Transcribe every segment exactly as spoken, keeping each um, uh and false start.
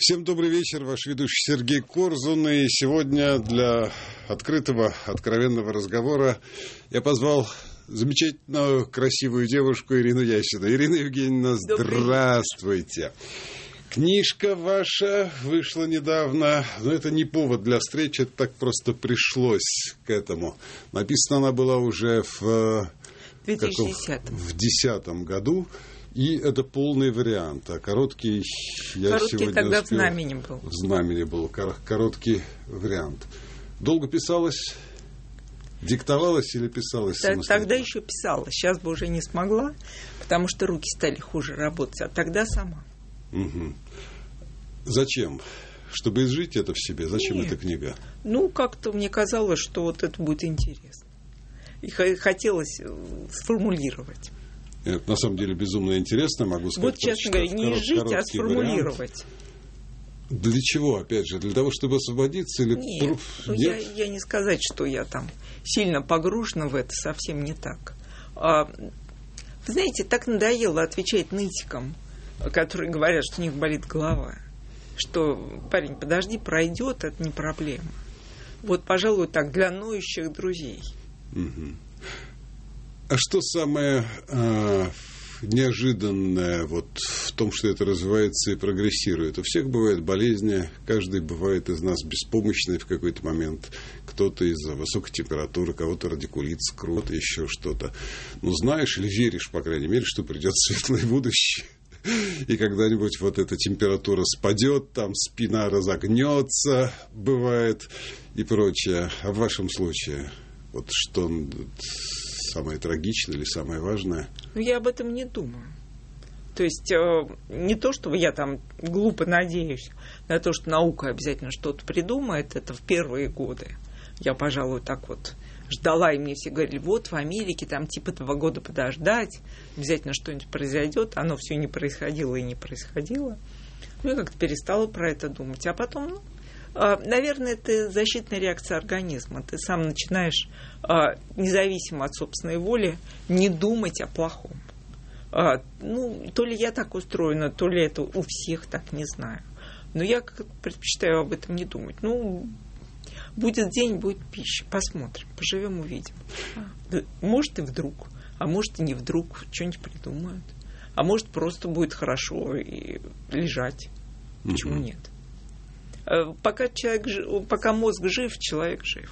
Всем добрый вечер, ваш ведущий Сергей Корзун. И сегодня для открытого, откровенного разговора я позвал замечательную, красивую девушку Ирину Ясину. Ирина Евгеньевна, здравствуйте. Книжка ваша вышла недавно, но это не повод для встречи, это так просто пришлось к этому. Написана она была уже в две тысячи десятом, в десятом году. И это полный вариант. А короткий я короткий сегодня тогда успел... в знамени был. В знамени был короткий вариант. Долго писалось? Диктовалось или писалось самостоятельно? Тогда еще писала. Сейчас бы уже не смогла, потому что руки стали хуже работать. А тогда сама. Угу. Зачем? Чтобы изжить это в себе? Зачем Нет. эта книга? Ну, как-то мне казалось, что вот это будет интересно. И хотелось сформулировать. Это на самом деле безумно интересно, могу сказать. Вот, честно говоря, не изжить, а сформулировать. Вариант. Для чего, опять же? Для того, чтобы освободиться? Или... Нет, ну, Нет? Я, я не сказать, что я там сильно погружена в это, совсем не так. А, вы знаете, так надоело отвечать нытикам, которые говорят, что у них болит голова. Что, парень, подожди, пройдет, это не проблема. Вот, пожалуй, так, для ноющих друзей. Угу. А что самое э, неожиданное вот в том, что это развивается и прогрессирует? У всех бывают болезни, каждый бывает из нас беспомощный в какой-то момент. Кто-то из-за высокой температуры, кого-то радикулит, кровь, еще что-то. Ну, знаешь или веришь, по крайней мере, что придет светлое будущее. И когда-нибудь вот эта температура спадет, там спина разогнется, бывает, и прочее. А в вашем случае, вот что... самое трагичное или самое важное? Ну, я об этом не думаю. То есть, э, не то, чтобы я там глупо надеюсь на то, что наука обязательно что-то придумает, это в первые годы. Я, пожалуй, так вот ждала, и мне все говорили, вот в Америке там типа два года подождать, обязательно что-нибудь произойдет. Оно все не происходило и не происходило. Ну, я как-то перестала про это думать. А потом, ну, наверное, это защитная реакция организма. Ты сам начинаешь, независимо от собственной воли, не думать о плохом. Ну, то ли я так устроена, то ли это у всех так, не знаю. Но я предпочитаю об этом не думать. Ну, будет день, будет пища. Посмотрим, поживем, увидим. Может, и вдруг, а может, и не вдруг что-нибудь придумают. А может, просто будет хорошо и лежать. Почему нет? Пока, человек, пока мозг жив, человек жив.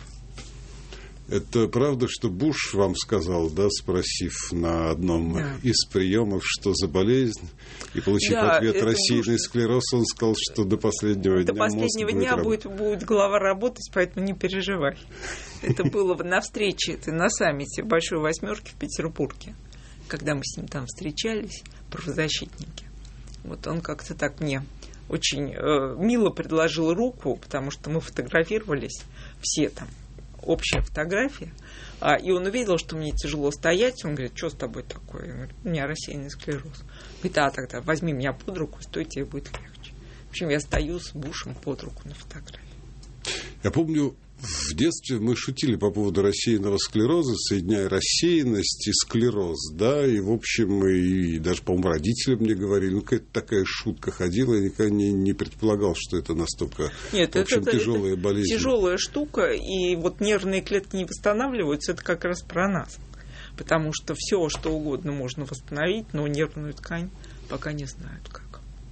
Это правда, что Буш вам сказал, да, спросив на одном да. из приемов, что за болезнь, и получив да, ответ рассеянный Буш... склероз, он сказал, что до последнего до дня последнего мозг дня будет, будет, будет голова работать, поэтому не переживай. Это было на встрече, это на саммите Большой Восьмерки в Петербурге, когда мы с ним там встречались, правозащитники. Вот он как-то так мне очень э, мило предложил руку, потому что мы фотографировались все там, общая фотография, а, и он увидел, что мне тяжело стоять, он говорит, что с тобой такое? Я говорю, у меня рассеянный склероз. Говорит, а тогда возьми меня под руку, стой, тебе будет легче. В общем, я стою с Бушем под руку на фотографии. Я помню, в детстве мы шутили по поводу рассеянного склероза, соединяя рассеянность и склероз, да, и, в общем, и, и даже, по-моему, родители мне говорили, ну, какая-то такая шутка ходила, я никогда не, не предполагал, что это настолько, Нет, в общем, это, тяжелая это болезнь. Тяжелая штука, и вот нервные клетки не восстанавливаются, это как раз про нас, потому что все, что угодно можно восстановить, но нервную ткань пока не знают как.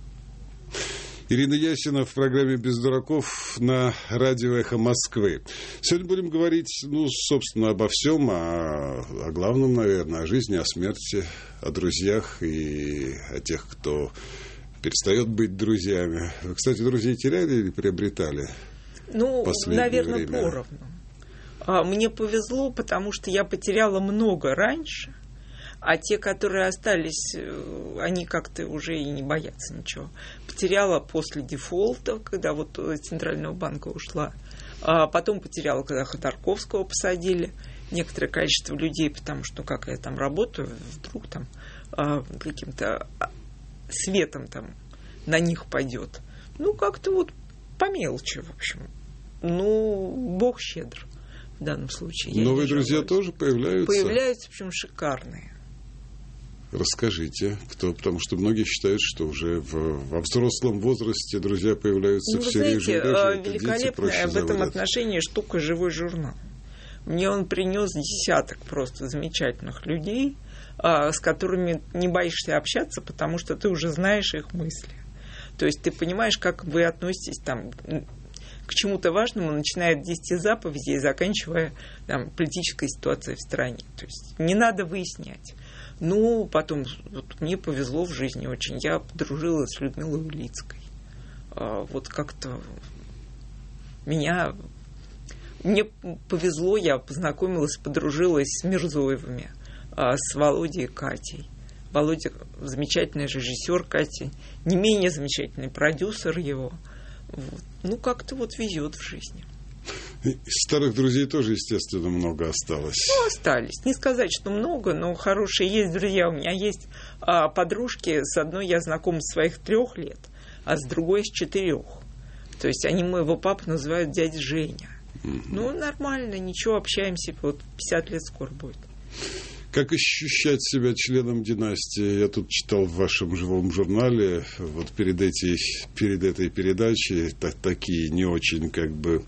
Ирина Ясина в программе «Без дураков» на радио «Эхо Москвы». Сегодня будем говорить, ну, собственно, обо всем, о, о главном, наверное, о жизни, о смерти, о друзьях и о тех, кто перестает быть друзьями. Вы, кстати, друзей теряли или приобретали? Ну, наверное, время? Поровну. Мне повезло, потому что я потеряла много раньше. А те, которые остались, они как-то уже и не боятся ничего. Потеряла после дефолта, когда вот из Центрального банка ушла. А потом потеряла, когда Ходорковского посадили. Некоторое количество людей, потому что, как я там работаю, вдруг там каким-то светом там на них пойдет. Ну, как-то вот по мелочи, в общем. Ну, Бог щедр в данном случае. Новые друзья тоже появляются? Появляются, причем шикарные. Расскажите, кто, потому что многие считают, что уже в, во взрослом возрасте друзья появляются ну, все реже и реже. Великолепная в этом отношении штука «Живой журнал». Мне он принес десяток просто замечательных людей, с которыми не боишься общаться, потому что ты уже знаешь их мысли. То есть ты понимаешь, как вы относитесь там к чему-то важному, начиная от десяти заповедей, заканчивая там, политической ситуацией в стране. То есть не надо выяснять. Ну, потом, вот мне повезло в жизни очень. Я подружилась с Людмилой Улицкой. А, вот как-то меня... Мне повезло, я познакомилась, подружилась с Мирзоевыми, а, с Володей и Катей. Володя замечательный режиссер, Катя не менее замечательный продюсер его. Вот. Ну, как-то вот везет в жизни. Старых друзей тоже, естественно, много осталось. Ну, остались. Не сказать, что много, но хорошие есть друзья. У меня есть а, подружки. С одной я знакома с своих трех лет, а с другой с четырех. То есть они моего папу называют дядя Женя. Угу. Ну, нормально, ничего, общаемся. Вот пятьдесят лет скоро будет. Как ощущать себя членом династии? Я тут читал в вашем живом журнале, вот перед, эти, перед этой передачей, так, такие не очень как бы...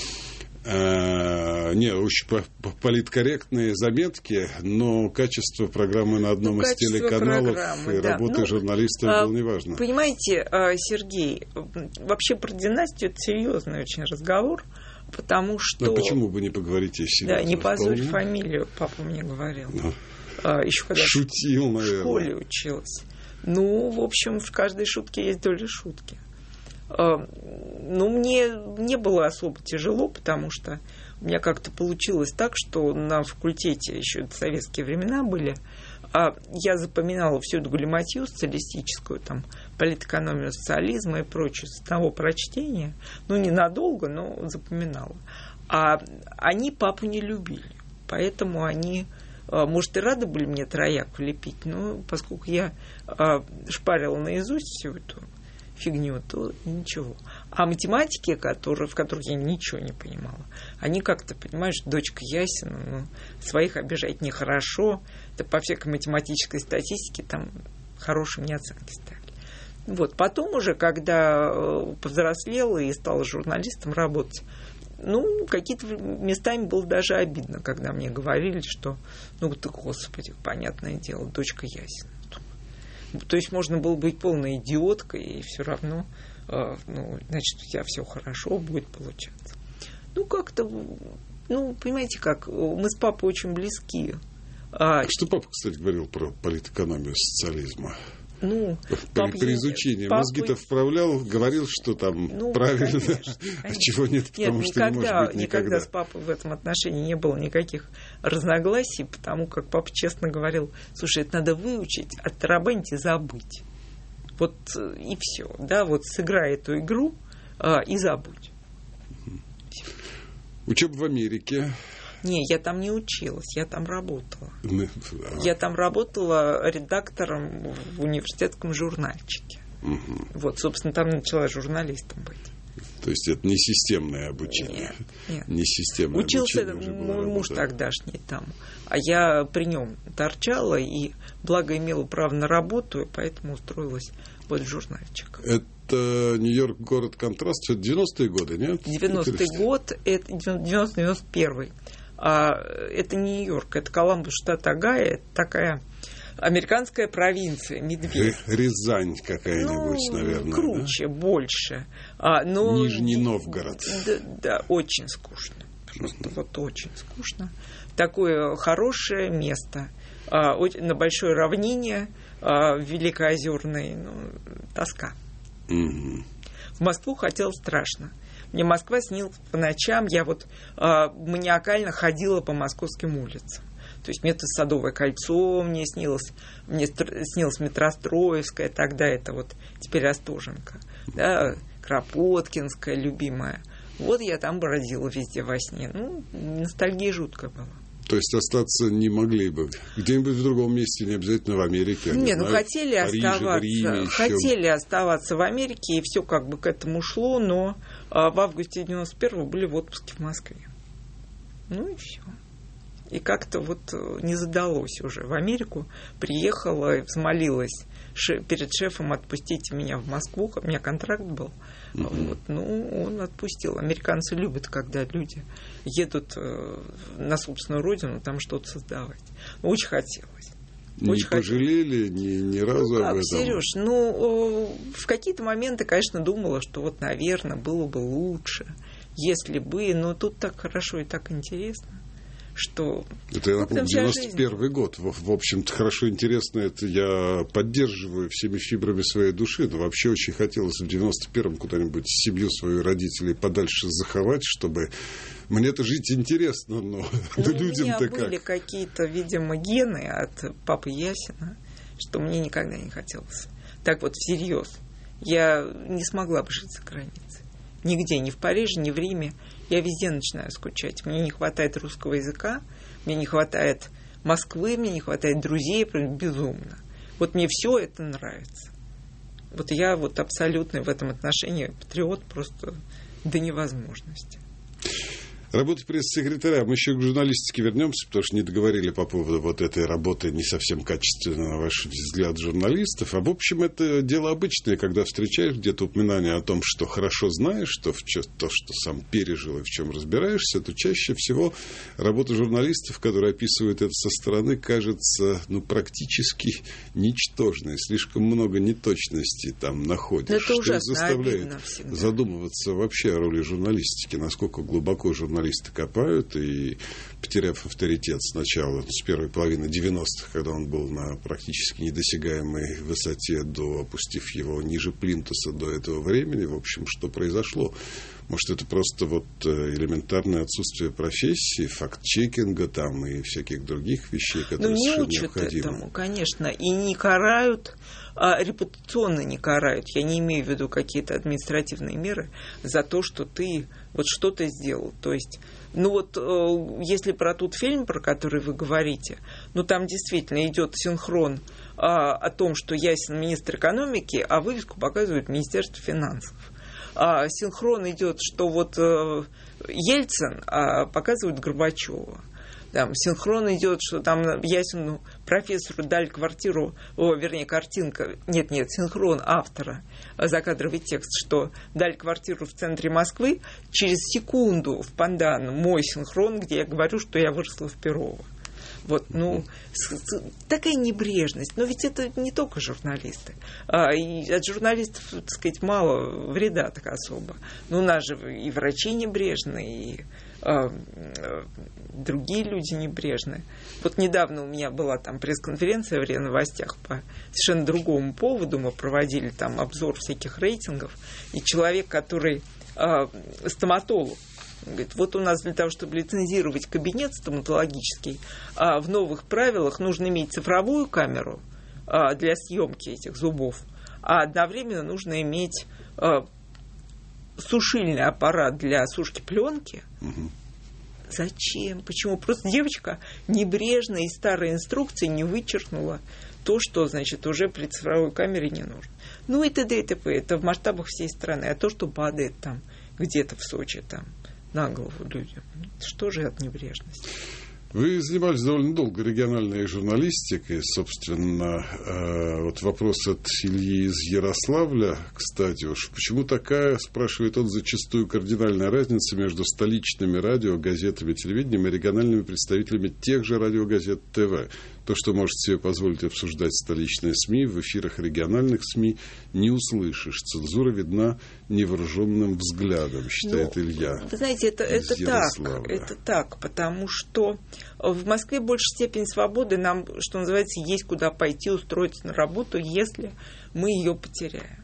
Uh, не, очень политкорректные заметки, но качество программы на одном ну, из телеканалов и да. работы ну, журналистов а, было неважно. Понимаете, Сергей, вообще про династию это серьезный очень разговор, потому что... А почему бы не поговорить о себе? Да, не позорь фамилию, папа мне говорил. Ну, а, еще когда шутил, в наверное. школе училась. Ну, в общем, в каждой шутке есть доля шутки. Ну, мне не было особо тяжело, потому что у меня как-то получилось так, что на факультете еще советские времена были, а я запоминала всю эту галиматью социалистическую, там, политэкономию социализма и прочее с одного прочтения. Ну, ненадолго, но запоминала. А они папу не любили, поэтому они, может, и рады были мне трояк влепить, но поскольку я шпарила наизусть всю эту фигню, то ничего. А математики, которые, в которых я ничего не понимала, они как-то, понимаешь, дочка Ясина, ну, своих обижать нехорошо. Это по всякой математической статистике там хорошие мне оценки ставили. Вот. Потом уже, когда повзрослела и стала журналистом работать, ну, какие-то местами было даже обидно, когда мне говорили, что, ну, ты, господи, понятное дело, дочка Ясина. То есть можно было быть полной идиоткой, и все равно, э, ну, значит, у тебя все хорошо будет получаться. Ну, как-то, ну, понимаете как, мы с папой очень близки. А... Что папа, кстати, говорил про политэкономию социализма? Ну, при, при изучении папа... мозги-то вправлял, говорил, что там ну, правильно, конечно, а чего нет, потому нет, что никогда, не может быть никогда. Никогда с папой в этом отношении не было никаких разногласий, потому как папа честно говорил, слушай, это надо выучить, оттарабанить и забыть. Вот и все, да, вот сыграй эту игру а, и забудь. Учеба в Америке. Не, я там не училась, я там работала. Я там работала редактором в университетском журнальчике. Угу. Вот, собственно, там начала журналистом быть. То есть это не системное обучение? Нет, нет. Не системное учился обучение. Учился мой муж тогдашний там, а я при нем торчала и, благо, имела право на работу, и поэтому устроилась вот в журнальчик. Это Нью-Йорк, город контраст, это девяностые годы, нет? девяностый год, это девяносто-девяносто первый. А это не Нью-Йорк, это Коламбус, штат Огайо, это такая американская провинция, Медведь. Рязань какая-нибудь, ну, наверное. Круче, да? Больше. А, но... Нижний Новгород. Да, да, очень скучно. Просто вот очень скучно. Такое хорошее место. А, на большой равнине, а, великоозерной, ну, тоска. Угу. В Москву хотел страшно. Мне Москва снилась по ночам. Я вот э, маниакально ходила по московским улицам. То есть мне это Садовое кольцо мне снилось, мне снилось Метростроевская, тогда это вот теперь Остоженко, да, Кропоткинская любимая. Вот я там бродила везде во сне. Ну, ностальгия жуткая была. То есть остаться не могли бы где-нибудь в другом месте, не обязательно в Америке. Не, не ну знаю, хотели Париже, оставаться, Риме, хотели оставаться в Америке, и все как бы к этому шло, но а, в августе девяносто первого были в отпуске в Москве. Ну и все. И как-то вот не задалось уже. В Америку приехала и взмолилась перед шефом: отпустите меня в Москву, у меня контракт был. Mm-hmm. Вот. Ну, он отпустил. Американцы любят, когда люди едут на собственную родину там что-то создавать. Очень хотелось. Не Очень пожалели ни, ни разу ну, об как, этом? Сереж, ну, в какие-то моменты, конечно, думала, что вот, наверное, было бы лучше, если бы, но тут так хорошо и так интересно, что... Это, я напомню, девяносто первый год. В, в общем-то, хорошо, интересно, это я поддерживаю всеми фибрами своей души, но вообще очень хотелось в девяносто первом куда-нибудь семью свою родителей подальше заховать, чтобы... Мне-то жить интересно, но ну, людям-то как? У меня были какие-то, видимо, гены от папы Ясина, что мне никогда не хотелось. Так вот, всерьез. Я не смогла бы жить за границей. Нигде, ни в Париже, ни в Риме. Я везде начинаю скучать. Мне не хватает русского языка, мне не хватает Москвы, мне не хватает друзей, прям безумно. Вот мне все это нравится. Вот я вот абсолютно в этом отношении патриот просто до невозможности. Работа пресс-секретаря. Мы еще к журналистике вернемся, потому что не договорили по поводу вот этой работы не совсем качественно, на ваш взгляд, журналистов. А в общем, это дело обычное, когда встречаешь где-то упоминание о том, что хорошо знаешь, что в чё, то, что сам пережил и в чем разбираешься, то чаще всего работа журналистов, которые описывают это со стороны, кажется, ну, практически ничтожной. Слишком много неточностей там находишь. Это ужасно, что заставляет задумываться вообще о роли журналистики, насколько глубоко журналистики копают, и, потеряв авторитет сначала, с первой половины девяностых, когда он был на практически недосягаемой высоте, до опустив его ниже плинтуса до этого времени, в общем, что произошло? Может, это просто вот элементарное отсутствие профессии, факт-чекинга там и всяких других вещей, которые ну, не совершенно учат необходимы? Этому, конечно, и не карают, а репутационно не карают. Я не имею в виду какие-то административные меры за то, что ты вот что-то сделал. То есть, ну вот, если про тот фильм, про который вы говорите, ну там действительно идет синхрон а, о том, что Ясин министр экономики, а вывеску показывает Министерство финансов. А синхрон идет, что вот э, Ельцин а показывает Горбачева. Там синхрон идет, что там Ясину профессору дали квартиру, о, вернее, картинка, нет, нет, синхрон автора, закадровый текст, что дали квартиру в центре Москвы, через секунду в Пандан мой синхрон, где я говорю, что я выросла в Перово. Вот, ну, с, с, такая небрежность. Но ведь это не только журналисты. А, и от журналистов, так сказать, мало вреда так особо. Но у нас же и врачи небрежные, и а, другие люди небрежные. Вот недавно у меня была там пресс-конференция в РИА Новостях по совершенно другому поводу. Мы проводили там обзор всяких рейтингов. И человек, который а, стоматолог, говорит, вот у нас для того, чтобы лицензировать кабинет стоматологический, а в новых правилах нужно иметь цифровую камеру а, для съемки этих зубов, а одновременно нужно иметь а, сушильный аппарат для сушки пленки. Угу. Зачем? Почему? Просто девочка небрежно из старой инструкции не вычеркнула то, что, значит, уже при цифровой камере не нужно. Ну и т.д. и т.п. Это в масштабах всей страны. А то, что падает там где-то в Сочи, там, на голову людям. Что же от небрежности? Вы занимались довольно долго региональной журналистикой. Собственно, э, вот вопрос от Ильи из Ярославля, кстати уж. Почему такая, спрашивает он, зачастую кардинальная разница между столичными радио, газетами, телевидением и региональными представителями тех же радиогазет ТВ? То, что может себе позволить обсуждать столичные СМИ, в эфирах региональных СМИ не услышишь. Цензура видна невооруженным взглядом, считает ну, Илья. Вы знаете, это, это так, это так, потому что в Москве большая степень свободы, нам, что называется, есть куда пойти, устроиться на работу, если мы ее потеряем.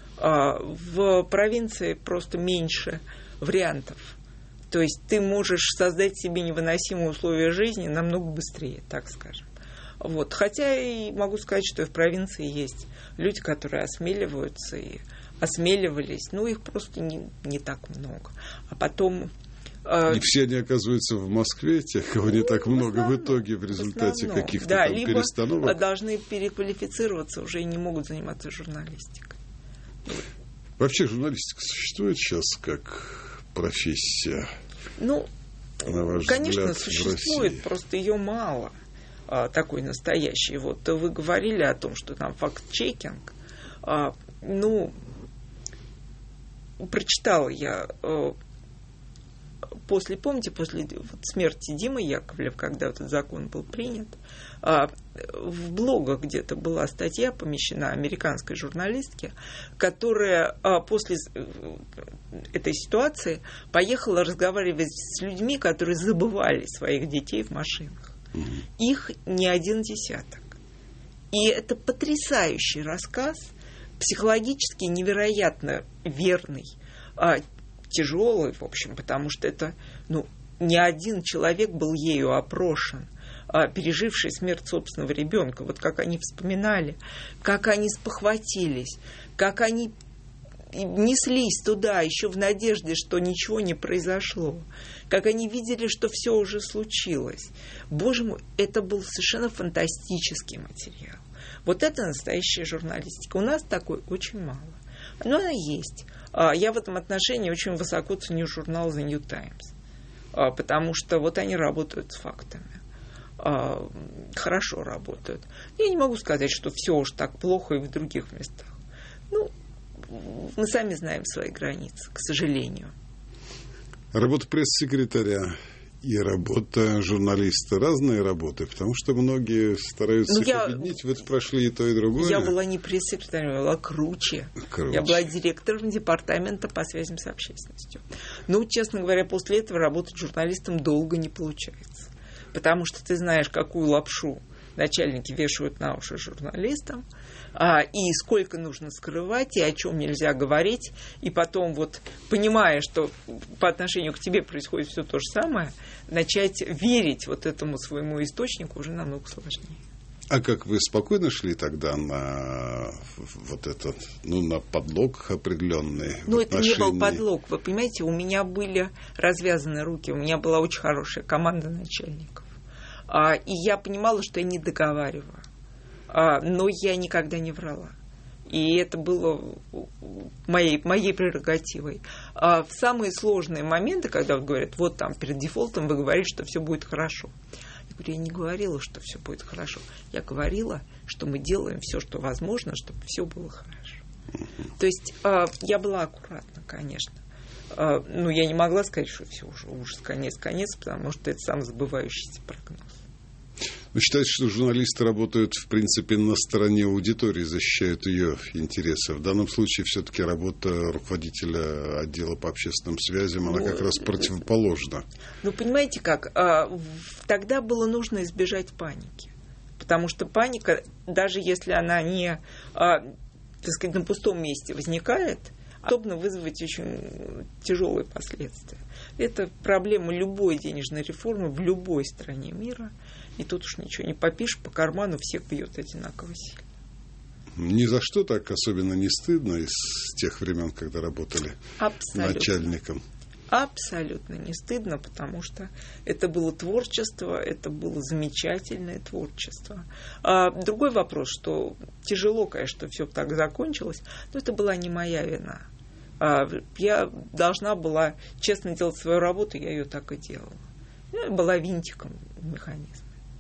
В провинции просто меньше вариантов. То есть ты можешь создать себе невыносимые условия жизни намного быстрее, так скажем. Вот. Хотя и могу сказать, что и в провинции есть люди, которые осмеливаются и осмеливались, но их просто не, не так много. А потом... И все они оказываются в Москве, тех, кого не ну, так много в, основном, в итоге в результате в каких-то да, там либо перестановок. Должны переквалифицироваться, уже и не могут заниматься журналистикой. Вообще журналистика существует сейчас как профессия? Ну, на ваш Конечно, взгляд, существует, просто ее мало, а, такой настоящий. Вот вы говорили о том, что там факт-чекинг. А, ну, прочитала я а, после, помните, после вот, смерти Димы Яковлева, когда этот закон был принят, а, в блогах где-то была статья помещена американской журналистке, которая а, после этой ситуации поехала разговаривать с людьми, которые забывали своих детей в машинах. Mm-hmm. Их не один десяток. И это потрясающий рассказ, психологически невероятно верный, а, тяжелый, в общем, потому что это, ну, не один человек был ею опрошен, а, переживший смерть собственного ребенка. Вот как они вспоминали, как они спохватились, как они неслись туда еще в надежде, что ничего не произошло, как они видели, что все уже случилось. Боже мой, это был совершенно фантастический материал. Вот это настоящая журналистика. У нас такой очень мало. Но она есть. Я в этом отношении очень высоко ценю журнал The New Times, потому что вот они работают с фактами. Хорошо работают. Я не могу сказать, что все уж так плохо и в других местах. Ну, мы сами знаем свои границы, к сожалению. Работа пресс-секретаря и работа журналиста — разные работы, потому что многие стараются их я, объединить. Вы прошли и то, и другое. Я была не пресс-секретарем, я была круче. круче. Я была директором департамента по связям с общественностью. Ну, честно говоря, после этого работать журналистом долго не получается. Потому что ты знаешь, какую лапшу начальники вешают на уши журналистам, а, и сколько нужно скрывать, и о чем нельзя говорить, и потом, вот, понимая, что по отношению к тебе происходит все то же самое, начать верить вот этому своему источнику уже намного сложнее. А как вы спокойно шли тогда на вот этот, ну, на подлог определенный? Ну, это отношении... не был подлог. Вы понимаете, у меня были развязаны руки, у меня была очень хорошая команда начальников. А, и я понимала, что я не договариваю. А, но я никогда не врала. И это было моей, моей прерогативой. А в самые сложные моменты, когда вот говорят, вот там перед дефолтом вы говорите, что все будет хорошо. Я говорю, я не говорила, что все будет хорошо. Я говорила, что мы делаем все, что возможно, чтобы все было хорошо. То есть а, я была аккуратна, конечно. А, но я не могла сказать, что все уже ужас, конец, конец, потому что это самозабывающийся прогноз. Вы считаете, что журналисты работают, в принципе, на стороне аудитории, защищают ее интересы? В данном случае все-таки работа руководителя отдела по общественным связям, она ну, как раз противоположна. Ну, понимаете как, тогда было нужно избежать паники. Потому что паника, даже если она не, так сказать, на пустом месте возникает, способна вызвать очень тяжелые последствия. Это проблема любой денежной реформы в любой стране мира. И тут уж ничего не попишешь, по карману всех бьет одинаково сильно. Ни за что так особенно не стыдно из тех времен, когда работали Абсолютно. начальником? Абсолютно не стыдно, потому что это было творчество, это было замечательное творчество. А другой вопрос, что тяжело, конечно, все так закончилось, но это была не моя вина. А я должна была честно делать свою работу, я ее так и делала. Я была винтиком в механизме.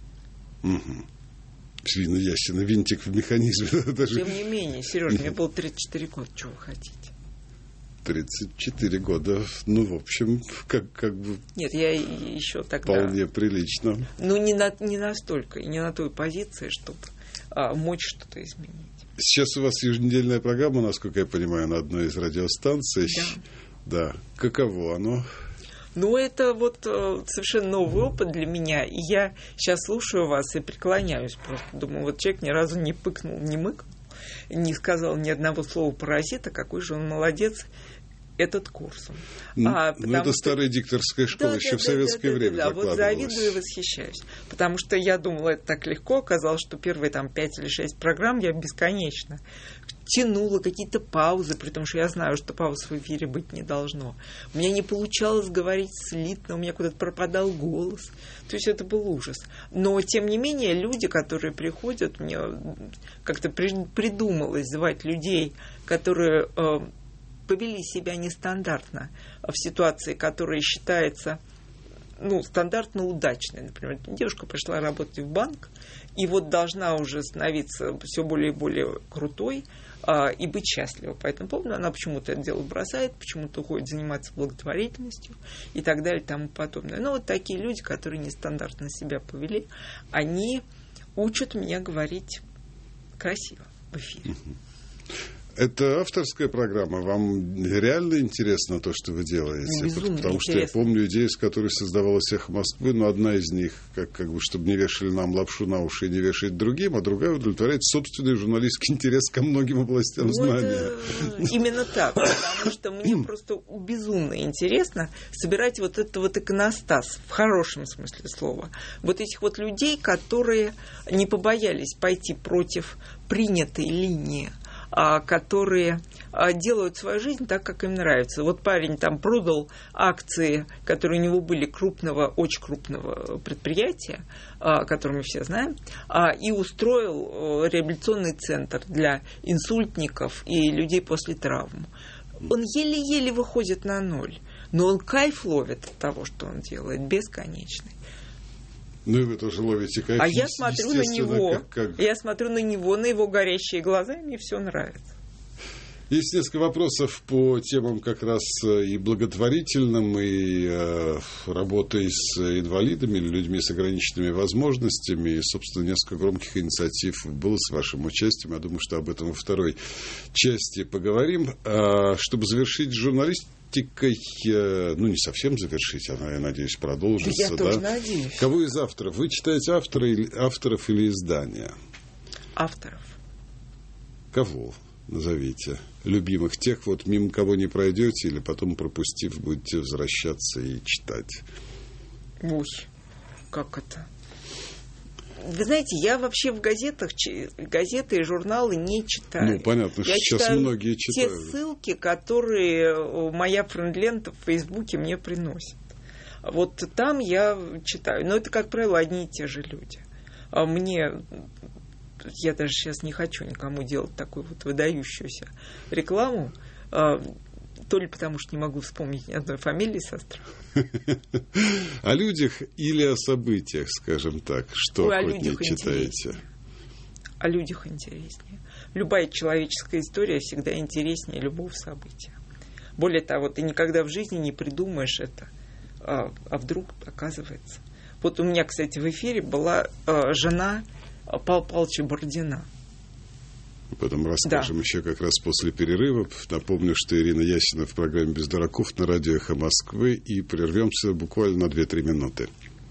Угу. Видно, ясно, винтик в механизме. Даже... Тем не менее, Сережа, мне было тридцать четыре года, чего вы хотите? тридцать четыре года, ну, в общем, как, как бы... Нет, я еще тогда... Вполне прилично. Ну, не, на, не настолько, и не на той позиции, чтобы а, мочь что-то изменить. Сейчас у вас еженедельная программа, насколько я понимаю, на одной из радиостанций. Да. Да. Каково оно? Ну, это вот э, совершенно новый опыт для меня. И я сейчас слушаю вас и преклоняюсь просто. Думаю, вот человек ни разу не пыкнул, не мыкнул, не сказал ни одного слова паразита, какой же он молодец. Этот курс. Ну, а, ну это что... старая дикторская школа, да, еще да, в советское да, время да, да, вот завидую и восхищаюсь. Потому что я думала, это так легко. Оказалось, что первые там пять или шесть программ я бесконечно тянула, какие-то паузы, при том, что я знаю, что пауз в эфире быть не должно. У меня не получалось говорить слитно, у меня куда-то пропадал голос. То есть это был ужас. Но, тем не менее, люди, которые приходят, мне как-то придумалось звать людей, которые... повели себя нестандартно в ситуации, которая считается ну, стандартно удачные. Например, девушка пришла работать в банк, и вот должна уже становиться все более и более крутой а, и быть счастлива. По этому поводу она почему-то это дело бросает, почему-то уходит заниматься благотворительностью и так далее и тому подобное. Но вот такие люди, которые нестандартно себя повели, они учат меня говорить красиво в эфире. Это авторская программа. Вам реально интересно то, что вы делаете? Безумно Потому интересно. что я помню идею, с которой создавалось «Эхо Москвы», но одна из них, как, как бы, чтобы не вешали нам лапшу на уши и не вешать другим, а другая удовлетворяет собственный журналистский интерес ко многим областям Ну, знания. это именно так, потому что мне просто безумно интересно собирать вот этот вот иконостас, в хорошем смысле слова. Вот этих вот людей, которые не побоялись пойти против принятой линии, которые делают свою жизнь так, как им нравится. Вот парень там продал акции, которые у него были крупного, очень крупного предприятия, которое мы все знаем, и устроил реабилитационный центр для инсультников и людей после травм. Он еле-еле выходит на ноль, но он кайф ловит от того, что он делает, бесконечный. Ну, и вы тоже ловите кайф. А я смотрю на него, как, как... я смотрю на него, на его горящие глаза, и мне все нравится. Есть несколько вопросов по темам как раз и благотворительным, и э, работой с инвалидами, или людьми с ограниченными возможностями. И, собственно, несколько громких инициатив было с вашим участием. Я думаю, что об этом во второй части поговорим. А, чтобы завершить журналистику, ну, не совсем завершить, она, я надеюсь, продолжится. Я да? тоже надеюсь. Кого из авторов? Вы читаете автора, авторов или издания? Авторов. Кого? Назовите. Любимых тех, вот мимо кого не пройдете, или потом, пропустив, будете возвращаться и читать. Ой, как это? Вы знаете, я вообще в газетах, газеты и журналы не читаю. Ну, понятно, что я сейчас многие читают. Те ссылки, которые моя френд-лента в Фейсбуке мне приносит. Вот там я читаю. Но это, как правило, одни и те же люди. А мне... Я даже сейчас не хочу никому делать такую вот выдающуюся рекламу. То ли потому, что не могу вспомнить ни одной фамилии со страха. О людях или о событиях, скажем так, что Ой, охотнее читаете? О людях интереснее. Любая человеческая история всегда интереснее любого события. Более того, ты никогда в жизни не придумаешь это, а, а вдруг оказывается. Вот у меня, кстати, в эфире была а, жена Павла Павловича Бородина. Потом расскажем да. еще как раз после перерыва. Напомню, что Ирина Ясина в программе «Без дураков» на радио «Эхо Москвы». И прервемся буквально на две-три минуты.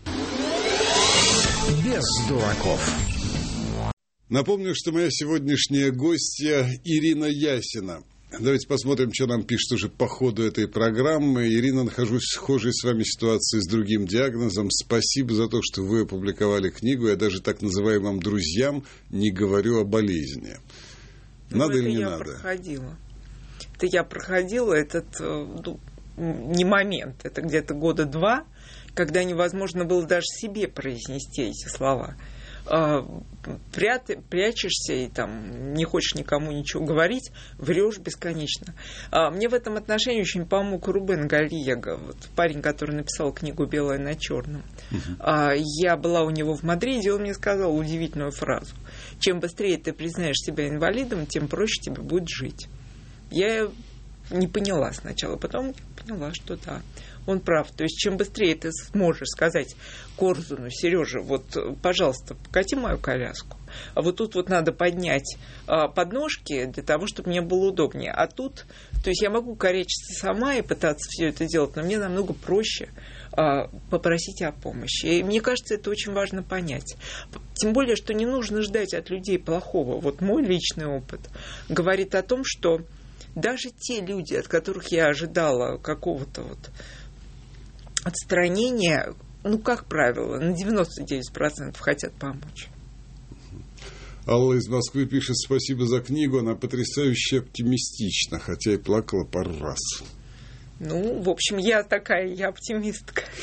Без дураков. Напомню, что моя сегодняшняя гостья Ирина Ясина. Давайте посмотрим, что нам пишет уже по ходу этой программы. Ирина, нахожусь в схожей с вами ситуации с другим диагнозом. Спасибо за то, что вы опубликовали книгу. Я даже так называемым друзьям не говорю о болезни. Надо ну, или не я надо? Проходила. Это я проходила этот ну, не момент. Это где-то года два, когда невозможно было даже себе произнести эти слова. Прят, прячешься и там не хочешь никому ничего говорить, врешь бесконечно. Мне в этом отношении очень помог Рубен Галиега, вот парень, который написал книгу «Белое на черном». Uh-huh. Я была у него в Мадриде, он мне сказал удивительную фразу: чем быстрее ты признаешь себя инвалидом, тем проще тебе будет жить. Я не поняла сначала, потом поняла, что да, он прав. То есть, чем быстрее ты сможешь сказать Корзуну: Сережа, вот, пожалуйста, покати мою коляску, а вот тут вот надо поднять а, подножки для того, чтобы мне было удобнее. А тут, то есть, я могу корячиться сама и пытаться все это делать, но мне намного проще а, попросить о помощи. И мне кажется, это очень важно понять. Тем более, что не нужно ждать от людей плохого. Вот мой личный опыт говорит о том, что даже те люди, от которых я ожидала какого-то вот отстранения, ну, как правило, на девяносто девять процентов хотят помочь. Алла из Москвы пишет: спасибо за книгу, она потрясающе оптимистична, хотя и плакала пару раз. Ну, в общем, я такая, я оптимистка.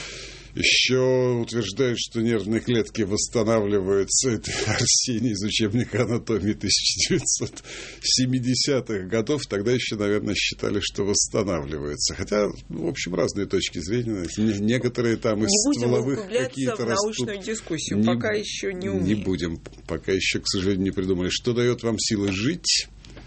Еще утверждают, что нервные клетки восстанавливаются. Это Арсений из учебника анатомии тысяча девятьсот семидесятых годов. Тогда еще, наверное, считали, что восстанавливаются. Хотя, в общем, разные точки зрения. Некоторые там из не стволовых какие-то растут. Не будем углубляться в научную дискуссию, не, пока еще не умеем. Не будем, пока еще, к сожалению, не придумали. Что дает вам силы жить?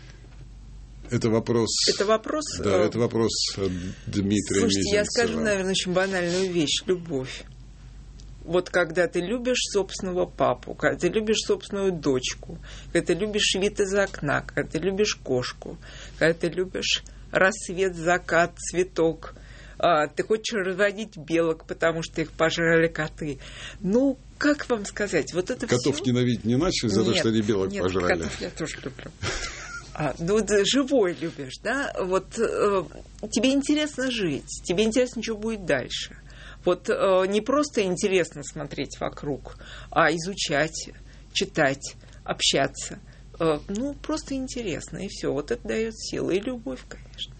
Это вопрос... Это вопрос... Да, это вопрос Дмитрия Слушайте, Мезенцева. я скажу, наверное, очень банальную вещь. Любовь. Вот когда ты любишь собственного папу, когда ты любишь собственную дочку, когда ты любишь вид из окна, когда ты любишь кошку, когда ты любишь рассвет, закат, цветок, ты хочешь разводить белок, потому что их пожрали коты. Ну, как вам сказать? Вот это Котов всё... ненавидеть не начали за то, что они белок нет, пожрали? Котов я тоже люблю. А, ну, ты живой любишь, да? Вот э, тебе интересно жить, тебе интересно, что будет дальше. Вот э, не просто интересно смотреть вокруг, а изучать, читать, общаться. Э, ну, просто интересно, и все. Вот это дает силы и любовь, конечно.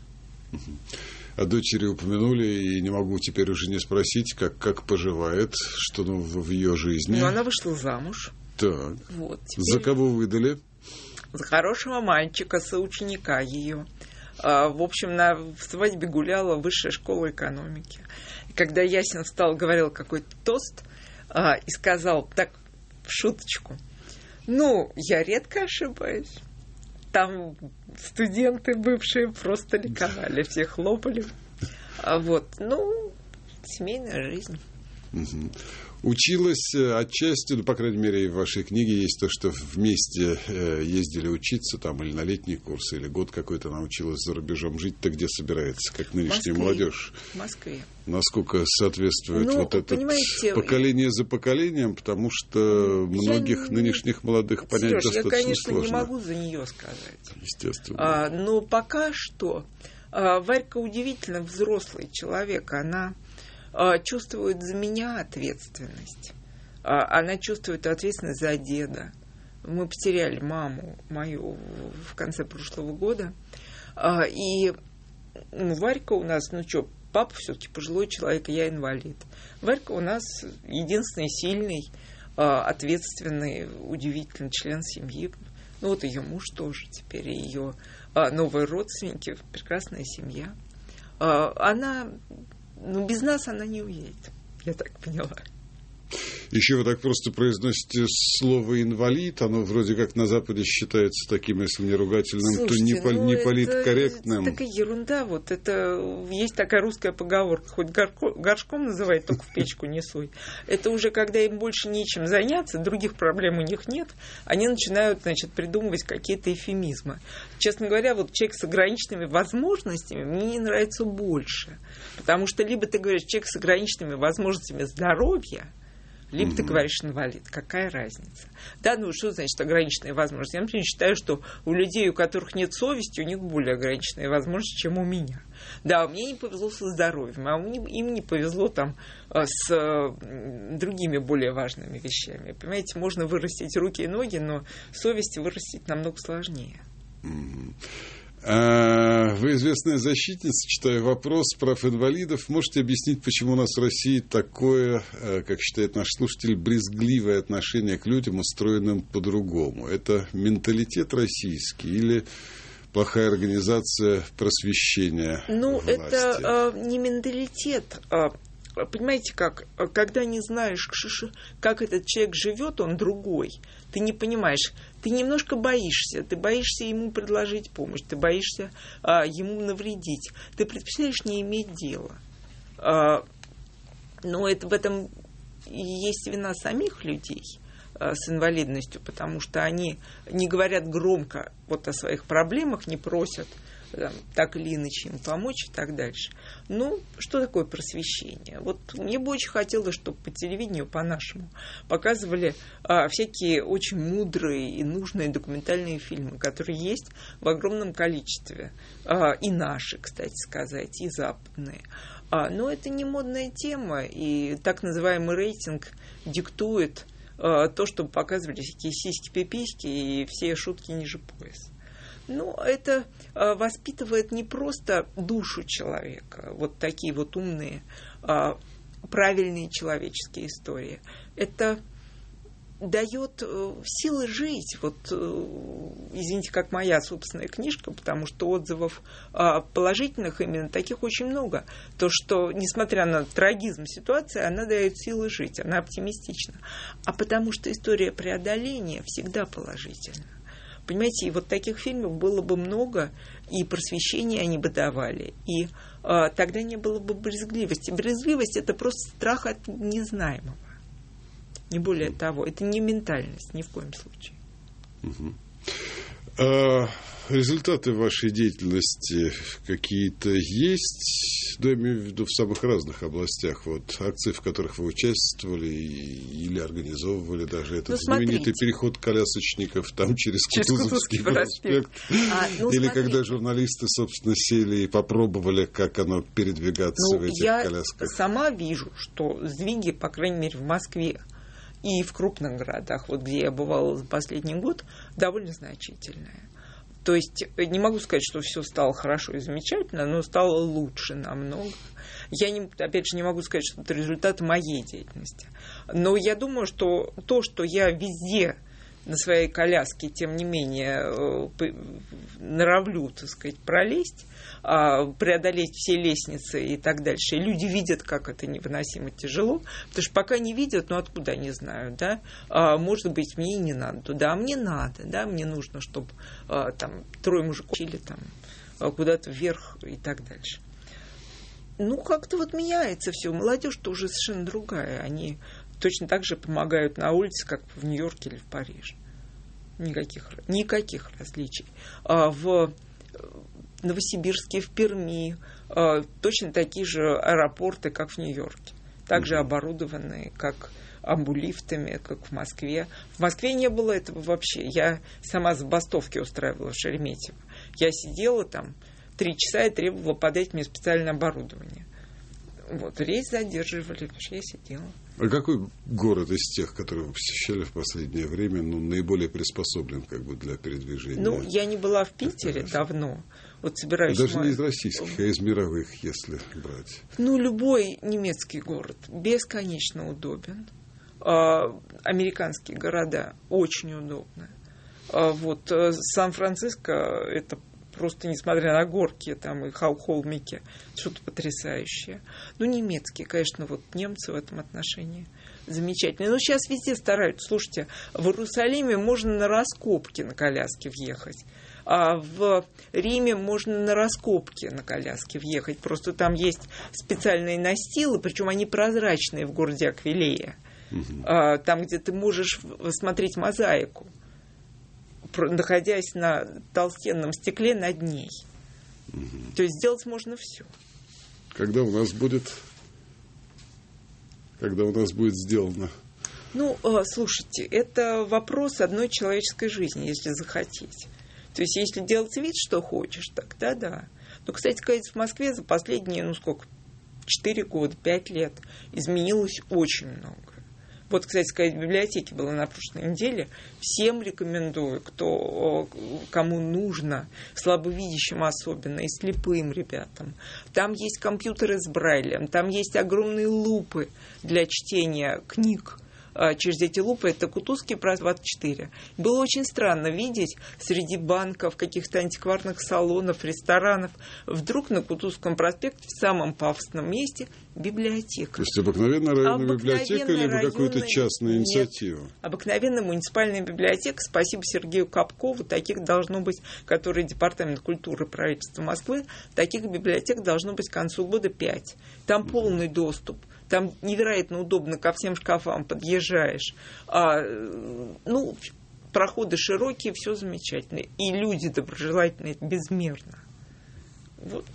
О дочери упомянули, и не могу теперь уже не спросить, как, как поживает, что ну, в, в ее жизни. Ну, она вышла замуж. Так. Вот, теперь... За кого выдали? За хорошего мальчика, соученика ее. В общем, на свадьбе гуляла высшая школа экономики. И когда Ясин встал, говорил какой-то тост и сказал так в шуточку: ну, я редко ошибаюсь. Там студенты бывшие просто ликовали, все хлопали. Вот, ну, семейная жизнь. Угу. Училась отчасти, ну, по крайней мере, в вашей книге есть то, что вместе ездили учиться там или на летние курсы, или год какой-то она училась за рубежом. Жить-то где собирается, как нынешняя молодежь? В Москве. Насколько соответствует ну, вот это поколение за поколением, потому что многих я нынешних молодых понять Сереж, достаточно я, конечно, сложно. не могу за нее сказать. Естественно. А, но пока что а, Варька удивительно взрослый человек. Она чувствует за меня ответственность. Она чувствует ответственность за деда. Мы потеряли маму мою в конце прошлого года. И ну, Варька у нас, ну что, папа все-таки пожилой человек, я инвалид. Варька у нас единственный сильный, ответственный, удивительный член семьи. Ну вот ее муж тоже теперь, и ее новые родственники, прекрасная семья. Она... Ну, без нас она не уедет, я так поняла. Еще вы так просто произносите слово «инвалид», оно вроде как на Западе считается таким, если не ругательным, слушайте, то не, ну не политкорректным. Это такая ерунда, вот это, есть такая русская поговорка, хоть горко, горшком называют, только в печку не суй. Это уже когда им больше нечем заняться, других проблем у них нет, они начинают, значит, придумывать какие-то эвфемизмы. Честно говоря, вот человек с ограниченными возможностями мне не нравится больше, потому что либо ты говоришь человек с ограниченными возможностями здоровья, либо mm-hmm. ты говоришь инвалид. Какая разница? Да, ну что значит ограниченные возможности? Я, например, считаю, что у людей, у которых нет совести, у них более ограниченные возможности, чем у меня. Да, мне не повезло со здоровьем, а им не повезло там с другими более важными вещами. Понимаете, можно вырастить руки и ноги, но совесть вырастить намного сложнее. Mm-hmm. Вы известная защитница, читая вопрос прав инвалидов. Можете объяснить, почему у нас в России такое, как считает наш слушатель, брезгливое отношение к людям, устроенным по-другому? Это менталитет российский или плохая организация просвещения Ну, власти? это э, не менталитет. Понимаете, как, когда не знаешь, как этот человек живет, он другой. Ты не понимаешь, ты немножко боишься, ты боишься ему предложить помощь, ты боишься а, ему навредить, ты предпочитаешь не иметь дела. А, но это, в этом и есть вина самих людей а, с инвалидностью, потому что они не говорят громко вот о своих проблемах, не просят так или иначе им помочь и так дальше. Ну, что такое просвещение? Вот мне бы очень хотелось, чтобы по телевидению, по-нашему, показывали а, всякие очень мудрые и нужные документальные фильмы, которые есть в огромном количестве. А, и наши, кстати сказать, и западные. А, но это не модная тема, и так называемый рейтинг диктует а, то, чтобы показывали всякие сиськи-пиписьки и все шутки ниже пояса. Ну, это а, воспитывает не просто душу человека, вот такие вот умные, а, правильные человеческие истории. Это дает силы жить. Вот, извините, как моя собственная книжка, потому что отзывов положительных именно таких очень много. То, что, несмотря на трагизм ситуации, она дает силы жить, она оптимистична. А потому что история преодоления всегда положительна. Понимаете, и вот таких фильмов было бы много, и просвещения они бы давали, и а, тогда не было бы брезгливости. Брезгливость – это просто страх от незнаемого. Не более того, это не ментальность, ни в коем случае. Угу. А результаты вашей деятельности какие-то есть? Да, я имею в виду в самых разных областях. Вот акции, в которых вы участвовали или организовывали даже этот ну, знаменитый переход колясочников там через, через Кутузовский проспект. А, ну, или смотрите. Когда журналисты, собственно, сели и попробовали, как оно передвигаться ну, в этих я колясках. Я сама вижу, что сдвиги, по крайней мере, в Москве и в крупных городах, вот где я бывала за последний год, довольно значительная. То есть не могу сказать, что все стало хорошо и замечательно, но стало лучше намного. Я, не, опять же, не могу сказать, что это результат моей деятельности. Но я думаю, что то, что я везде на своей коляске, тем не менее, норовлю, так сказать, пролезть, преодолеть все лестницы и так дальше. И люди видят, как это невыносимо тяжело, потому что пока не видят, ну откуда, не знаю, да, а, может быть, мне и не надо туда, а мне надо, да, мне нужно, чтобы а, там трое мужиков учили там куда-то вверх и так дальше. Ну, как-то вот меняется все. Молодежь-то уже совершенно другая. Они точно так же помогают на улице, как в Нью-Йорке или в Париже. Никаких, никаких различий. А в Новосибирске, в Перми точно такие же аэропорты, как в Нью-Йорке. Также оборудованные, как амбулифтами, как в Москве. В Москве не было этого вообще. Я сама забастовки устраивала в Шереметьево. Я сидела там три часа и требовала подать мне специальное оборудование. Вот, рейс задерживали, потому что я сидела. А какой город из тех, которые вы посещали в последнее время, ну, наиболее приспособлен как бы для передвижения? Ну, я не была в Питере это давно. Вот собираюсь. Даже май... не из российских, а из мировых, если брать. Ну, любой немецкий город бесконечно удобен. А, американские города очень удобны. А, вот Сан-Франциско это просто, несмотря на горки там и холмики, что-то потрясающее. Ну, немецкие, конечно, вот немцы в этом отношении замечательные. Но сейчас везде стараются. Слушайте, в Иерусалиме можно на раскопки на коляске въехать. А в Риме можно на раскопки на коляске въехать. Просто там есть специальные настилы, причем они прозрачные в городе Аквилея. Угу. А, там, где ты можешь смотреть мозаику, находясь на толстенном стекле над ней. Угу. То есть сделать можно все. Когда у нас будет, когда у нас будет сделано? Ну, слушайте, это вопрос одной человеческой жизни, если захотеть. То есть, если делать вид, что хочешь, тогда да. Но, кстати сказать, в Москве за последние, ну сколько, четыре года, пять лет изменилось очень много. Вот, кстати сказать, в библиотеке было на прошлой неделе. Всем рекомендую, кто, кому нужно, слабовидящим особенно, и слепым ребятам. Там есть компьютеры с Брайлем, там есть огромные лупы для чтения книг. Через эти лупы, это Кутузовский проспект двадцать четыре. Было очень странно видеть среди банков, каких-то антикварных салонов, ресторанов, вдруг на Кутузовском проспекте, в самом пафосном месте, библиотека. То есть обыкновенная районная библиотека или районная... какая-то частная инициатива? Нет, обыкновенная муниципальная библиотека. Спасибо Сергею Капкову. Таких должно быть, который Департамент культуры правительства Москвы, таких библиотек должно быть к концу года пять. Там полный доступ. Там невероятно удобно, ко всем шкафам подъезжаешь. А, ну, проходы широкие, все замечательно. И люди доброжелательные, безмерно. Вот.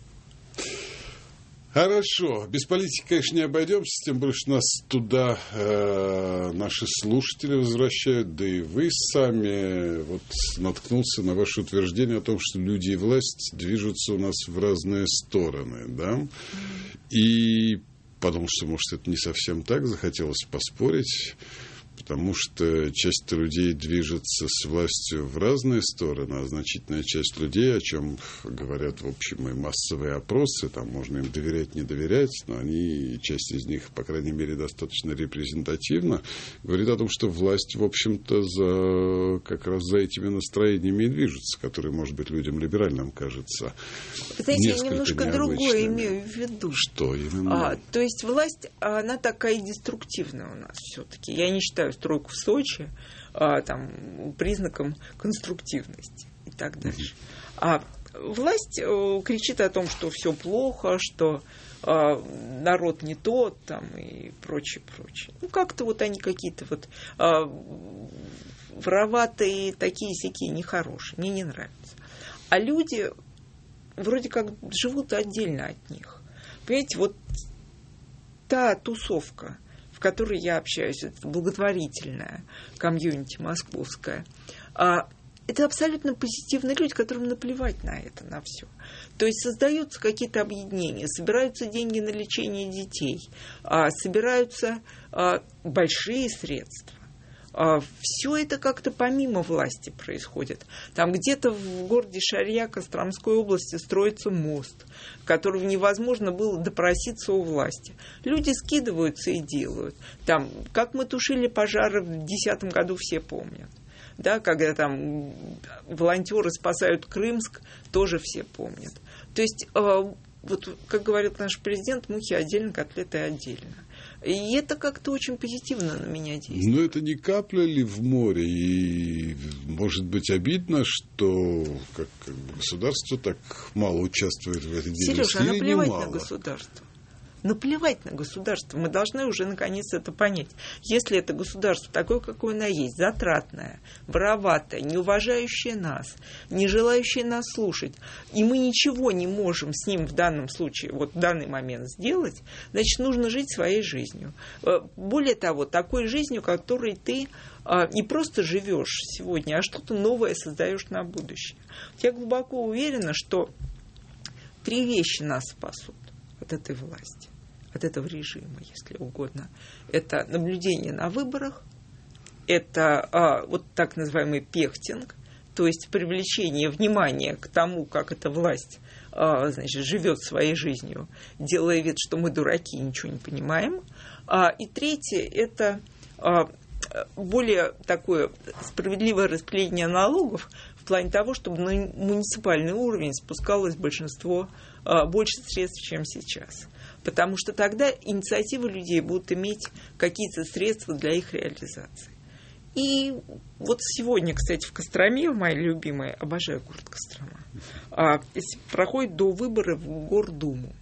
Хорошо. Без политики, конечно, не обойдемся, тем более, что нас туда э, наши слушатели возвращают, да и вы сами. Вот наткнулся на ваше утверждение о том, что люди и власть движутся у нас в разные стороны, да? И подумал, что, может, это не совсем так, захотелось поспорить. потому что часть людей движется с властью в разные стороны, а значительная часть людей, о чем говорят, в общем, и массовые опросы, там можно им доверять, не доверять, но они, часть из них, по крайней мере, достаточно репрезентативна, говорит о том, что власть, в общем-то, за, как раз за этими настроениями и движется, которые, может быть, людям либеральным кажется. Знаете, я немножко другое имею в виду. Что именно? А, то есть власть, она такая деструктивная у нас все-таки. Я не считаю стройку в Сочи а, там, признаком конструктивности и так дальше. А власть а, кричит о том, что все плохо, что а, народ не тот там, и прочее, прочее. Ну, как-то вот они какие-то вот а, вороватые, такие-сякие, нехорошие. Мне не нравятся. А люди вроде как живут отдельно от них. Понимаете, вот та тусовка, в которой я общаюсь, это благотворительная комьюнити московская, это абсолютно позитивные люди, которым наплевать на это, на все. То есть создаются какие-то объединения, собираются деньги на лечение детей, собираются большие средства. Все это как-то помимо власти происходит. Там где-то в городе Шарья Костромской области строится мост, которого невозможно было допроситься у власти. Люди скидываются и делают. Там, как мы тушили пожары в две тысячи десятом году, все помнят. Да, когда там волонтеры спасают Крымск, тоже все помнят. То есть, вот, как говорит наш президент, мухи отдельно, котлеты отдельно. И это как-то очень позитивно на меня действует. Но это не капля ли в море? И может быть обидно, что как, как бы государство так мало участвует в этой деятельности? Сережа, а наплевать на государство. Наплевать на государство. Мы должны уже наконец это понять. Если это государство такое, какое оно есть, затратное, вороватое, не уважающее нас, не желающее нас слушать, и мы ничего не можем с ним в данном случае, вот в данный момент сделать, значит, нужно жить своей жизнью. Более того, такой жизнью, которой ты не просто живешь сегодня, а что-то новое создаешь на будущее. Я глубоко уверена, что три вещи нас спасут от этой власти, от этого режима, если угодно. Это наблюдение на выборах, это а, вот так называемый пехтинг, то есть привлечение внимания к тому, как эта власть а, значит, живет своей жизнью, делая вид, что мы дураки и ничего не понимаем. А, и третье – это а, более такое справедливое распределение налогов в плане того, чтобы на муниципальный уровень спускалось большинство, больше средств, чем сейчас. Потому что тогда инициативы людей будут иметь какие-то средства для их реализации. И вот сегодня, кстати, в Костроме, в моей любимой, обожаю город Кострома, проходят до выборы в Гордуму.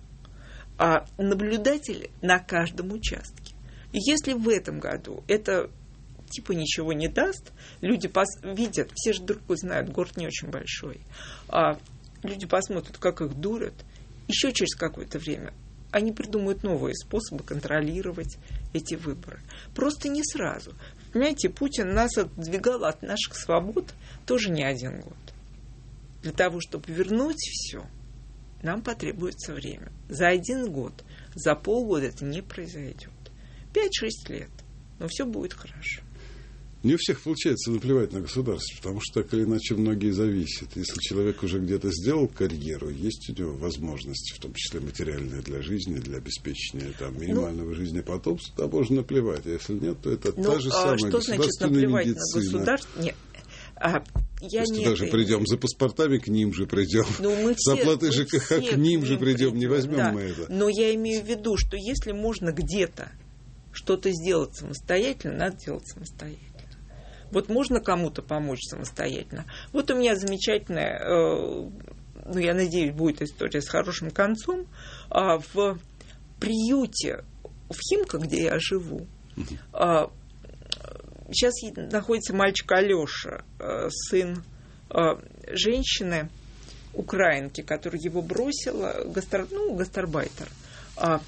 Наблюдатель на каждом участке. И если в этом году это типа ничего не даст, люди пос- видят, все же друг знают, город не очень большой, а люди посмотрят, как их дурят, еще через какое-то время они придумают новые способы контролировать эти выборы. Просто не сразу. Понимаете, Путин нас отдвигал от наших свобод тоже не один год. Для того, чтобы вернуть все, нам потребуется время. За один год, за полгода это не произойдет. Пять-шесть лет, но все будет хорошо. Не у всех получается наплевать на государство, потому что так или иначе многие зависят. Если человек уже где-то сделал карьеру, есть у него возможности, в том числе материальные для жизни, для обеспечения там, минимального ну, жизни потомства, да, можно наплевать. А если нет, то это ну, та же самая что государственная значит медицина. На государство? Нет. А, я то есть туда же придем, за паспортами к ним же придем, ну, мы с оплатой ЖКХ к ним же придем, придем, не возьмем да. мы это. Но я имею в виду, что если можно где-то что-то сделать самостоятельно, надо делать самостоятельно. Вот можно кому-то помочь самостоятельно. Вот у меня замечательная, э, ну, я надеюсь, будет история с хорошим концом. Э, в приюте в Химко, где я живу, э, сейчас находится мальчик Алеша, э, сын э, женщины, украинки, которая его бросила, гастар, ну, гастарбайтер. Э,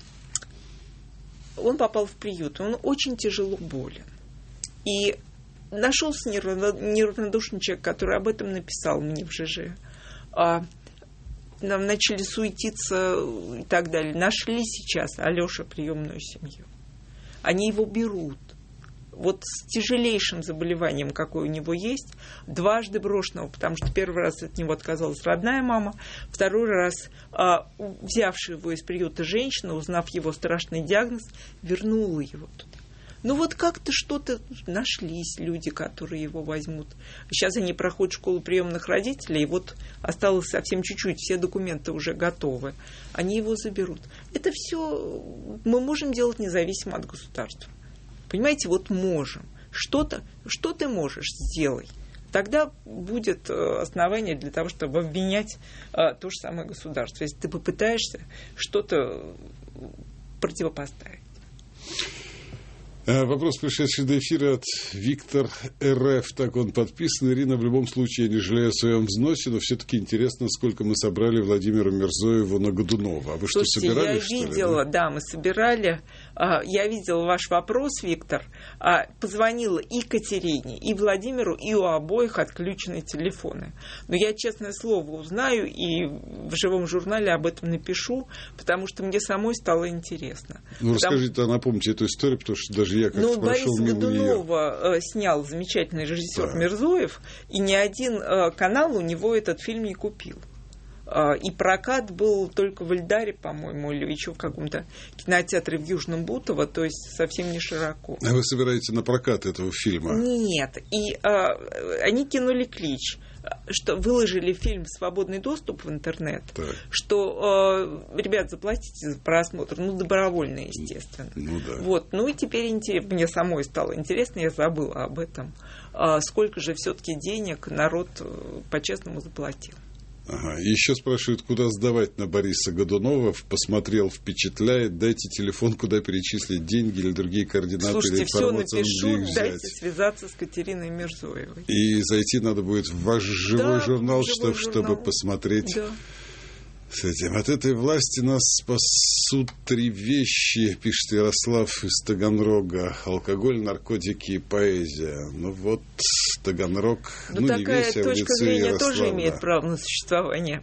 он попал в приют, он очень тяжело болен. И нашелся неравнодушный человек, который об этом написал мне в ЖЖ. А, нам начали суетиться и так далее. Нашли сейчас Алёша приемную семью. Они его берут. вот с тяжелейшим заболеванием, какое у него есть, дважды брошенного, потому что первый раз от него отказалась родная мама, второй раз а, взявшая его из приюта женщина, узнав его страшный диагноз, вернула его туда. Ну вот как-то что-то нашлись люди, которые его возьмут. Сейчас они проходят школу приемных родителей, и вот осталось совсем чуть-чуть, все документы уже готовы. Они его заберут. Это все мы можем делать независимо от государства. Понимаете, вот можем. Что-то, что ты можешь, сделай. Тогда будет основание для того, чтобы обвинять а, то же самое государство, если ты попытаешься что-то противопоставить. Вопрос, пришедший до эфира от Виктор РФ. Так он подписан. Ирина, в любом случае, я не жалею о своем взносе, но все-таки интересно, сколько мы собрали Владимиру Мирзоеву на Годунова. А вы Слушайте, что, собирали, я что видела, ли? Да? да, мы собирали. Я видела ваш вопрос, Виктор. Позвонила и Катерине, и Владимиру, и у обоих отключены телефоны. Но я, честное слово, узнаю и в живом журнале об этом напишу, потому что мне самой стало интересно. Ну, потому... расскажите, напомните эту историю, потому что даже я как-то Ну, прошел Бориса мимо Годунова нее. Снял замечательный режиссер Да. Мирзоев, и ни один канал у него этот фильм не купил. И прокат был только в Эльдаре, по-моему, или еще в каком-то кинотеатре в Южном Бутово, то есть совсем не широко. А вы собираете на прокат этого фильма? Нет. И а, они кинули клич, что выложили фильм в свободный доступ в интернет, Так. что, э, ребят, заплатите за просмотр, ну, добровольно, естественно. Ну, да. Вот. Ну, и теперь интерес... мне самой стало интересно, я забыла об этом, а сколько же все-таки денег народ по-честному заплатил. Ага. Еще спрашивают, куда сдавать на Бориса Годунова. Посмотрел, впечатляет. Дайте телефон, куда перечислить деньги или другие координаты. Слушайте, или все информацию, напишу, дайте связаться с Катериной Мирзоевой. И зайти надо будет в ваш живой Да, журнал, живой чтоб, журнал. чтобы посмотреть. Да. С этим. От этой власти нас спасут три вещи, пишет Ярослав из Таганрога. Алкоголь, наркотики и поэзия. Ну вот, Таганрог, Ну, ну, не такая весь, а в точка лице зрения Ярослава. тоже имеет право на существование.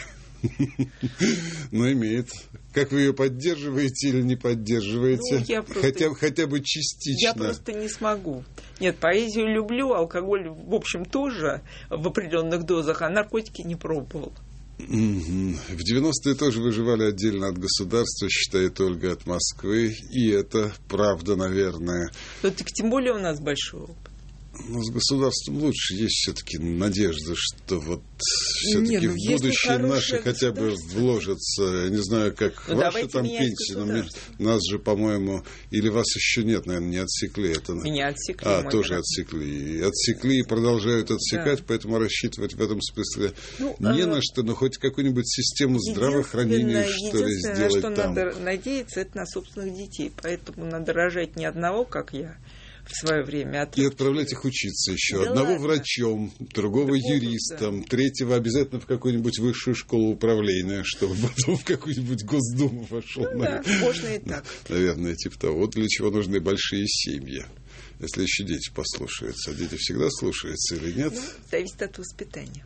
Ну, имеет. Как вы ее поддерживаете или не поддерживаете? Ну, я просто- хотя, хотя бы частично. Я просто не смогу. Нет, поэзию люблю, алкоголь, в общем, тоже в определенных дозах, а наркотики не пробовал. Мгм. В девяностые тоже выживали отдельно от государства, считает Ольга от Москвы. И это правда, наверное. Но так тем более у нас большой опыт. Но с государством лучше. Есть все-таки надежда, что вот все-таки Не, ну, в если будущее наши хорошее хотя бы государство. вложатся. Я не знаю, как Ну, ваши давайте там менять пенсии, но мне- государство. нас же, по-моему, или вас еще нет, наверное, не отсекли. Это... Меня отсекли. А, мой тоже брат. отсекли. И отсекли и продолжают отсекать, поэтому рассчитывать в этом смысле Ну, не а, на что, но хоть какую-нибудь систему здравоохранения, Единственное- что ли, единственное, сделать на что там. надо надеяться, это на собственных детей. Поэтому надо рожать не одного, как я в свое время. А И трех, отправлять четырех. их учиться еще. Да Одного ладно. врачом, другого, Другого, юристом, третьего обязательно в какую-нибудь высшую школу управления, чтобы потом в какую-нибудь Госдуму вошел. Ну, да, можно и так. Наверное, типа того. Вот для чего нужны большие семьи. Если еще дети послушаются. Дети всегда слушаются или нет? Ну, зависит от воспитания.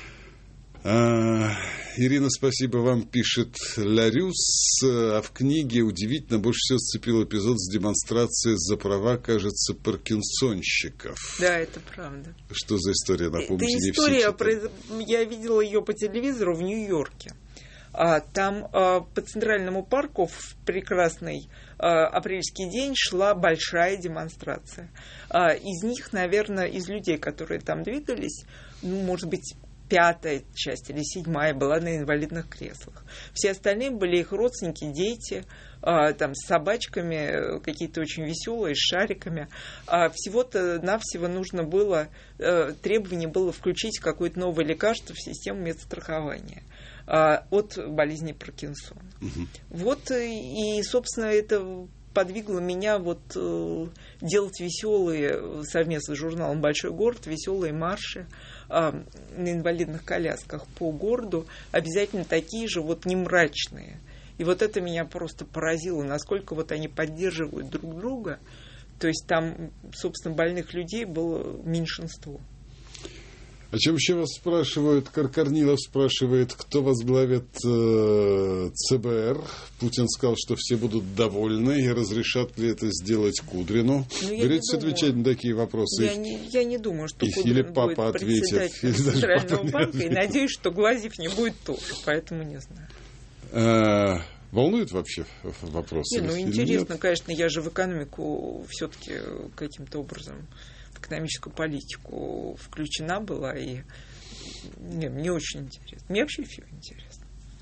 А, Ирина, спасибо вам, пишет Ларюс. А в книге удивительно больше всего сцепил эпизод с демонстрацией за права, кажется, паркинсонщиков. Да, это правда. Что за история, напомните? Это не все история, читали. произ... я видела ее по телевизору в Нью-Йорке. А, Там а, по Центральному парку в прекрасный а, апрельский день шла большая демонстрация. А, Из них, наверное, из людей, которые там двигались, ну, может быть, пятая часть или седьмая была на инвалидных креслах. Все остальные были их родственники, дети, а, там, с собачками, какие-то очень веселые, с шариками. А всего-то навсего нужно было, а, требование было включить какое-то новое лекарство в систему медстрахования а, от болезни Паркинсона. Угу. Вот и, собственно, это подвигло меня вот э, делать веселые, совместно с журналом «Большой город», веселые марши э, на инвалидных колясках по городу, обязательно такие же, вот не мрачные. И вот это меня просто поразило, насколько вот они поддерживают друг друга. То есть там, собственно, больных людей было меньшинство. О чем еще вас спрашивают? Каркарнилов спрашивает, кто возглавит э, ЦБР. Путин сказал, что все будут довольны. И разрешат ли это сделать Кудрину? Беретесь отвечать на такие вопросы? Я не, я не думаю, что Кудрин или папа будет ответит, председателем или Центрального папа банка. И надеюсь, что Глазьев не будет тоже. Поэтому не знаю. А, волнует вообще вопросы? Не, ну интересно, нет? Конечно, я же в экономику все-таки каким-то образом... экономическую политику включена была, и не, мне очень интересно. Мне вообще все интересно.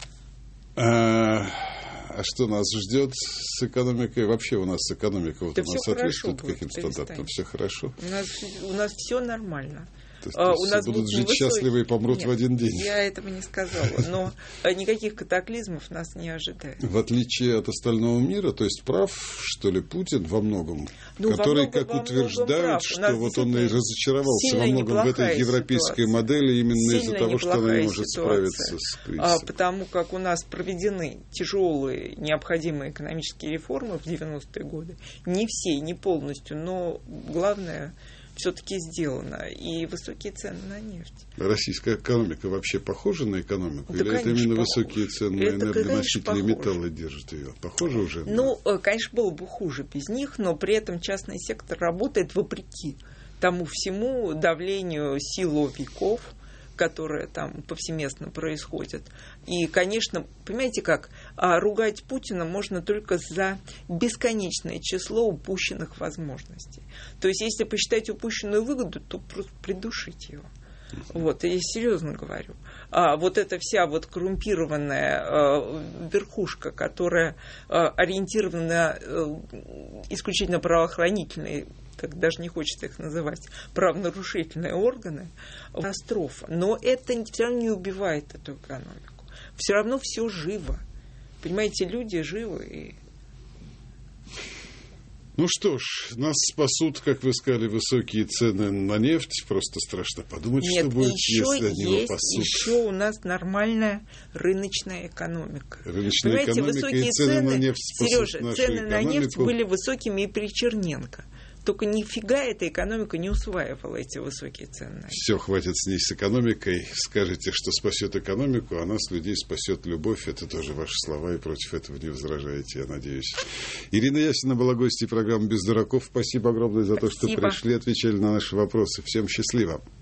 А, а что нас ждет с экономикой? Вообще у нас экономика вот да у нас соответствует каким-то стандартам? Все хорошо? У нас, у нас все нормально. То есть, а, у нас будут жить высокие... счастливы и помрут Нет, в один день. Я этого не сказала, но никаких катаклизмов нас не ожидает. В отличие от остального мира, то есть прав, что ли, Путин во многом, ну, который, во многом, как утверждают, что вот он и разочаровался во многом в этой европейской ситуация. Модели именно сильно из-за того, что она не может ситуация. Справиться с кризисом. А, потому как у нас проведены тяжелые, необходимые экономические реформы в девяностые годы. Не все, не полностью, но главное... все-таки сделано, и высокие цены на нефть. Российская экономика вообще похожа на экономику? Да, или это именно похож. Высокие цены на энергоносители и металлы держат ее? Похоже уже? Ну, да? Конечно, было бы хуже без них, но при этом частный сектор работает вопреки тому всему давлению силовиков, которое там повсеместно происходит. И, конечно, понимаете как, ругать Путина можно только за бесконечное число упущенных возможностей. То есть, если посчитать упущенную выгоду, то просто придушить его. Вот, я серьезно говорю. А вот эта вся вот коррумпированная э, верхушка, которая э, ориентирована э, исключительно правоохранительные, так даже не хочется их называть, правонарушительные органы, катастрофа. Но это все равно не убивает эту экономику. Все равно все живо. Понимаете, люди живы. И... Ну что ж, нас спасут, как вы сказали, высокие цены на нефть. Просто страшно подумать, Нет, что будет, если они его есть, пасут. Еще у нас нормальная рыночная экономика. Рыночная Понимаете, экономика высокие и цены, цены, на нефть спасут Сережа, нашу цены экономику. на нефть были высокими и при Черненко. Только нифига эта экономика не усваивала эти высокие цены. Все, хватит с ней с экономикой. Скажете, что спасет экономику, а нас, людей, спасет любовь. Это тоже ваши слова, и против этого не возражаете, я надеюсь. Ирина Ясина была гостьей программы «Без дураков». Спасибо огромное за Спасибо. То, что пришли, отвечали на наши вопросы. Всем счастливо.